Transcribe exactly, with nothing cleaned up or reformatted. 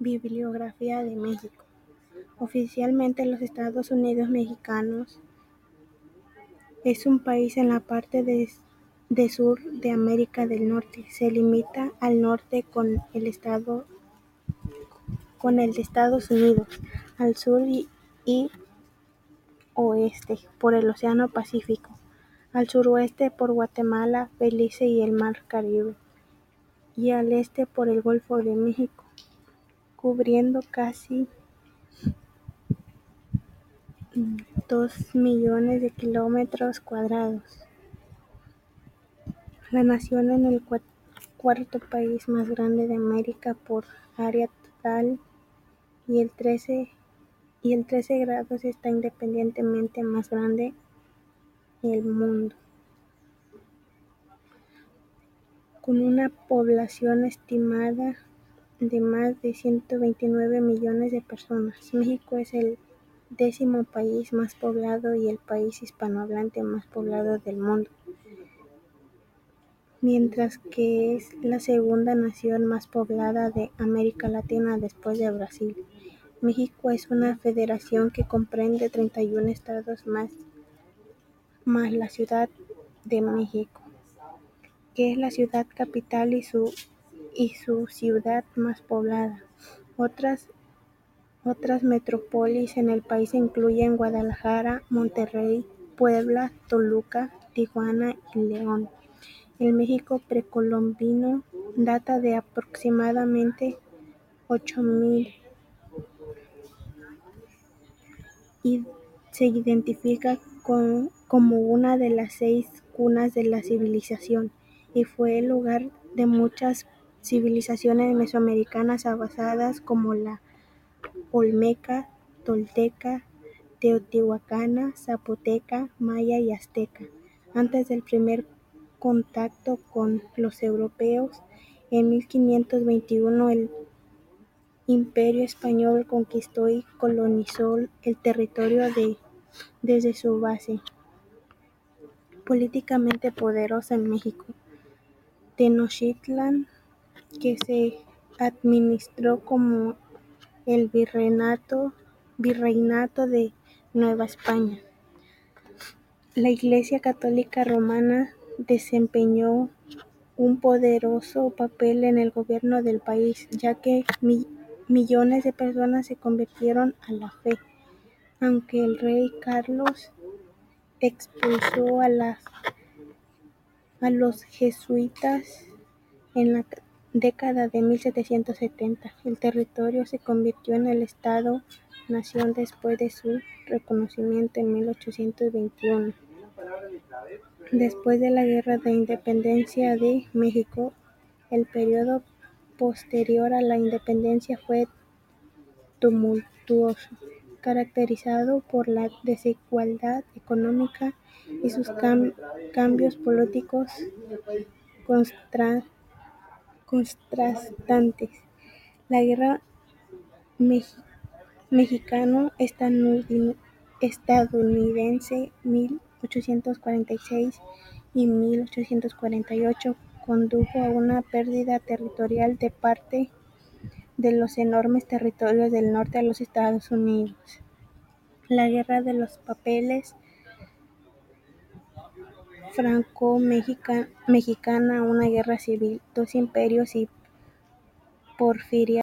Bibliografía de México. Oficialmente, los Estados Unidos mexicanos es un país en la parte de, de sur de América del Norte. Se limita al norte con el estado con el de Estados Unidos, al sur y, y oeste por el Océano Pacífico, al suroeste por Guatemala, Belice y el Mar Caribe, y al este por el Golfo de México, cubriendo casi dos millones de kilómetros cuadrados. La nación es el cuarto país más grande de América por área total y el trece y el trece grados está independientemente más grande en el mundo, con una población estimada de más de ciento veintinueve millones de personas. México es el décimo país más poblado y el país hispanohablante más poblado del mundo, mientras que es la segunda nación más poblada de América Latina después de Brasil. México es una federación que comprende treinta y uno estados más, más la Ciudad de México, que es la ciudad capital y su, y su ciudad más poblada. Otras, otras metrópolis en el país incluyen Guadalajara, Monterrey, Puebla, Toluca, Tijuana y León. El México precolombino data de aproximadamente ocho mil y se identifica con, como una de las seis cunas de la civilización y fue el lugar de muchas civilizaciones mesoamericanas avanzadas como la olmeca, tolteca, teotihuacana, zapoteca, maya y azteca. Antes del primer contacto con los europeos, en mil quinientos veintiuno el Imperio Español conquistó y colonizó el territorio de, desde su base políticamente poderosa en México, Tenochtitlan, que se administró como el virreinato, virreinato de Nueva España. La Iglesia Católica Romana desempeñó un poderoso papel en el gobierno del país, ya que mi, millones de personas se convirtieron a la fe, aunque el rey Carlos expulsó a, las, a los jesuitas en la década de mil setecientos setenta. El territorio se convirtió en el Estado-nación después de su reconocimiento en mil ochocientos veintiuno. Después de la Guerra de Independencia de México, el periodo posterior a la independencia fue tumultuoso, caracterizado por la desigualdad económica y sus cam- cambios políticos constra- contrastantes. La Guerra Me- Mexicano-estadounidense mil ochocientos cuarenta y seis y mil ochocientos cuarenta y ocho condujo a una pérdida territorial de parte de los enormes territorios del norte a los Estados Unidos. La Guerra de los Papeles franco-mexicana, una guerra civil, dos imperios y porfiriato